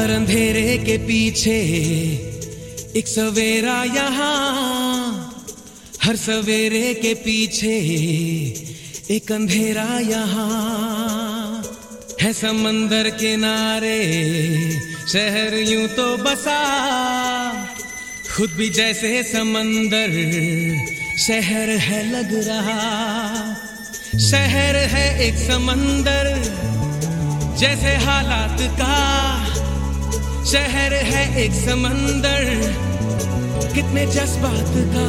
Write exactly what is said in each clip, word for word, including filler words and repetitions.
हर अंधेरे के पीछे एक सवेरा यहाँ, हर सवेरे के पीछे एक अंधेरा यहाँ है। समंदर किनारे शहर यूं तो बसा, खुद भी जैसे समंदर शहर है लग रहा। शहर है एक समंदर जैसे हालात का, शहर है एक समंदर कितने जज्बात का।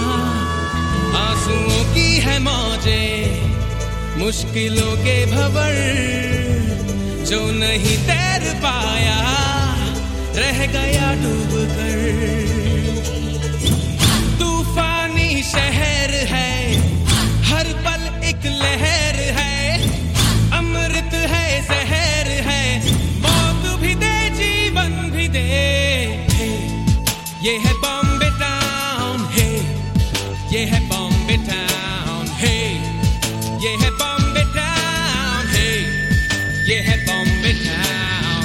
आंसुओं की है मौजें, मुश्किलों के भंवर, जो नहीं तैर पाया रह गया डूब कर। तूफानी शहर है, हर पल एक लहर है, अमृत है जहर है, मौत भी दे जीवन भी दे। ये है बॉम्बे टाउन, हे ये है बॉम्बे टाउन, हे ये है बॉम्बे टाउन, हे ये है बॉम्बे टाउन।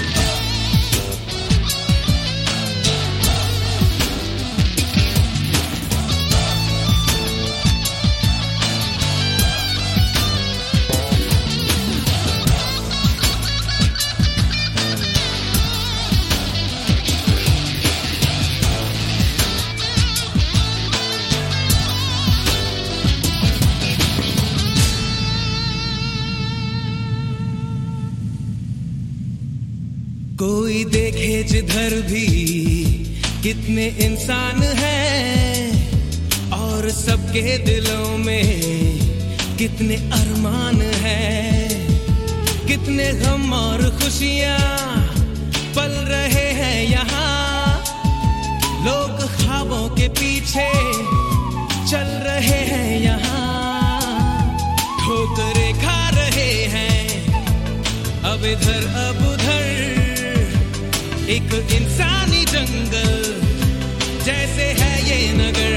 कोई देखे जिधर भी कितने इंसान हैं, और सबके दिलों में कितने अरमान हैं। कितने गम और खुशियाँ पल रहे हैं यहाँ, लोग ख्वाबों के पीछे चल रहे हैं यहाँ। ठोकरें खा रहे हैं अब इधर अब उधर, एक इंसानी जंगल जैसे है ये नगर।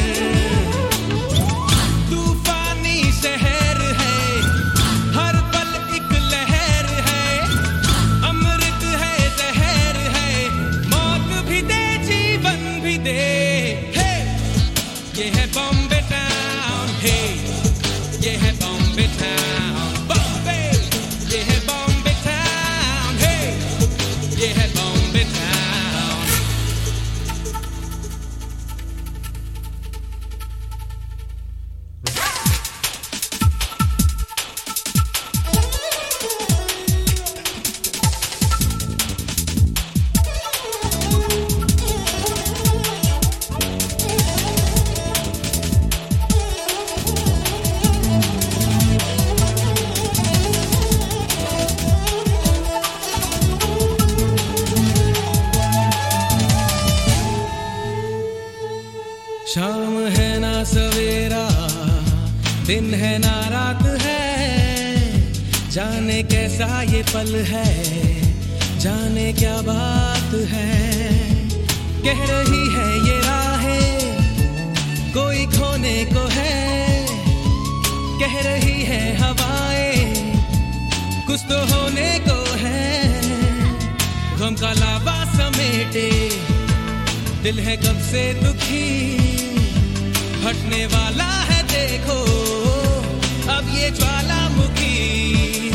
तूफानी शहर है, हर पल एक लहर है, अमृत है जहर है, मौत भी दे जीवन भी दे। हे ये है बॉम्बे टाउन, हे ये है बॉम्बे टाउन, बॉम्बे ये है बॉम्बे टाउन, हे ये है बॉम्बे टाउन। शाम है ना सवेरा, दिन है ना रात है, जाने कैसा ये पल है, जाने क्या बात है। कह रही है ये राहें कोई खोने को है, कह रही है हवाएं कुछ तो होने को है। गम का लावा समेटे दिल है कब से दुखी, हटने वाला है देखो अब ये ज्वालामुखी।